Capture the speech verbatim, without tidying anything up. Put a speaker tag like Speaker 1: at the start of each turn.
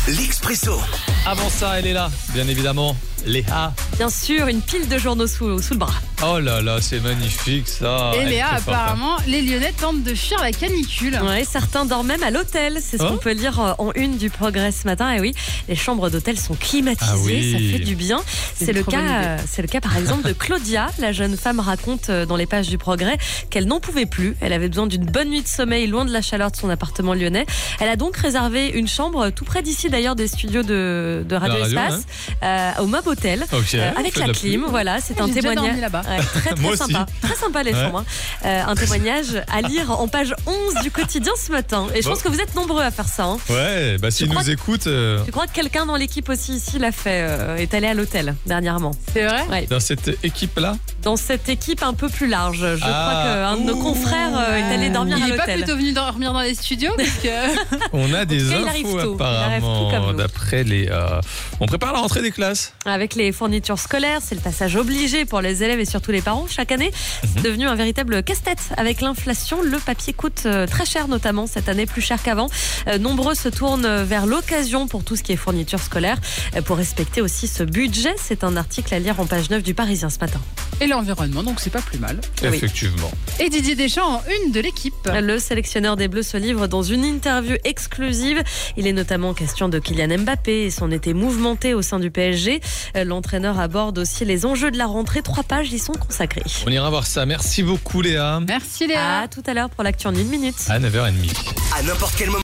Speaker 1: l'Expresso.
Speaker 2: Avant ça, elle est là, bien évidemment, Léa.
Speaker 3: Bien sûr, une pile de journaux sous, sous le bras.
Speaker 2: Oh là là, c'est magnifique ça.
Speaker 4: Et
Speaker 2: Elle est
Speaker 4: Léa,
Speaker 2: très forte, hein.
Speaker 4: apparemment, les Lyonnais tentent de fuir la canicule.
Speaker 3: Ouais, certains dorment même à l'hôtel. C'est ce
Speaker 2: Oh.
Speaker 3: qu'on peut lire en une du Progrès ce matin. Et oui, les chambres d'hôtel sont climatisées,
Speaker 2: Ah oui.
Speaker 3: ça fait du bien.
Speaker 4: C'est
Speaker 3: C'est
Speaker 4: une
Speaker 3: le
Speaker 4: trop bonne
Speaker 3: cas,
Speaker 4: idée.
Speaker 3: euh, c'est le cas par exemple de Claudia. La jeune femme raconte euh, dans les pages du Progrès qu'elle n'en pouvait plus. Elle avait besoin d'une bonne nuit de sommeil loin de la chaleur de son appartement lyonnais. Elle a donc réservé une chambre tout près d'ici d'ailleurs des studios de, de Radio,
Speaker 2: La radio,
Speaker 3: Espace, euh, au Mob Hotel.
Speaker 2: Ok,
Speaker 3: Euh,
Speaker 2: on
Speaker 3: avec
Speaker 2: fait
Speaker 3: la
Speaker 2: de
Speaker 3: clim,
Speaker 2: pub.
Speaker 3: voilà, c'est
Speaker 4: Ah,
Speaker 3: un
Speaker 4: j'ai déjà
Speaker 3: témoignage.
Speaker 4: dormi là-bas.
Speaker 3: Ouais, très très
Speaker 2: Moi
Speaker 3: sympa, très sympa les
Speaker 2: Ouais.
Speaker 3: chambres. hein. Euh, un témoignage à lire en page onze du quotidien ce matin. Et je
Speaker 2: Bon.
Speaker 3: pense que vous êtes nombreux à faire ça. hein.
Speaker 2: Ouais, bah s'ils
Speaker 3: crois
Speaker 2: nous
Speaker 3: que-
Speaker 2: écoutent, euh,
Speaker 3: Tu crois que quelqu'un dans l'équipe aussi ici l'a fait, euh, est allé à l'hôtel dernièrement.
Speaker 4: C'est vrai?
Speaker 3: Ouais.
Speaker 2: dans cette équipe-là,
Speaker 3: Dans cette équipe un peu plus large, je
Speaker 2: Ah.
Speaker 3: crois qu'un de nos
Speaker 2: Ouh.
Speaker 3: confrères euh, est allé dormir
Speaker 4: Il
Speaker 3: à
Speaker 4: est pas
Speaker 3: l'hôtel.
Speaker 4: plutôt venu dormir dans les studios parce que...
Speaker 2: on a des
Speaker 3: tout cas, il arrive
Speaker 2: infos
Speaker 3: tôt. Il arrive tout
Speaker 2: apparemment.
Speaker 3: comme nous.
Speaker 2: D'après les, euh, on prépare la rentrée des classes.
Speaker 3: Avec les fournitures scolaires, c'est le passage obligé pour les élèves et surtout les parents chaque année. C'est devenu un véritable casse-tête. Avec l'inflation, le papier coûte euh, très cher, notamment cette année, plus cher qu'avant. Euh, nombreux se tournent vers l'occasion pour tout ce qui est fourniture scolaire, euh, pour respecter aussi ce budget. C'est un article à lire en page neuf du Parisien ce matin.
Speaker 4: Et l'environnement, donc c'est pas plus mal.
Speaker 3: Oui.
Speaker 2: Effectivement.
Speaker 4: Et Didier Deschamps en une de l'équipe.
Speaker 3: Le sélectionneur des Bleus se livre dans une interview exclusive. Il est notamment question de Kylian Mbappé et son été mouvementé au sein du P S G. Euh, L'entraîneur aborde aussi les enjeux de la rentrée. Trois pages y sont consacrées.
Speaker 2: On ira voir ça. Merci beaucoup Léa.
Speaker 4: Merci Léa.
Speaker 3: À tout à l'heure pour l'actu en une minute.
Speaker 2: À neuf heures trente.
Speaker 1: À n'importe quel moment.